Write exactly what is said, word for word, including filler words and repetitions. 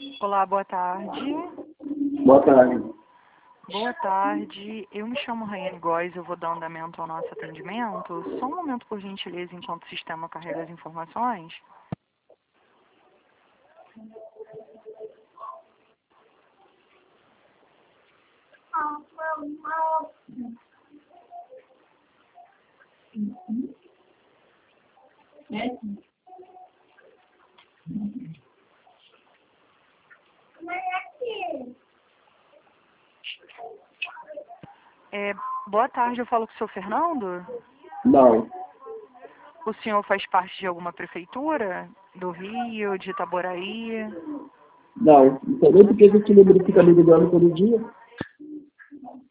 Olá, boa tarde. Boa tarde. Boa tarde. Eu me chamo Raiane Góes, eu vou dar andamento ao nosso atendimento. Só um momento, por gentileza, enquanto o sistema carrega as informações. É, boa tarde, eu falo com o senhor Fernando? Não, O senhor faz parte de alguma prefeitura? Do Rio, de Itaboraí? não. Não sei nem porque esse número fica me ligando todo dia.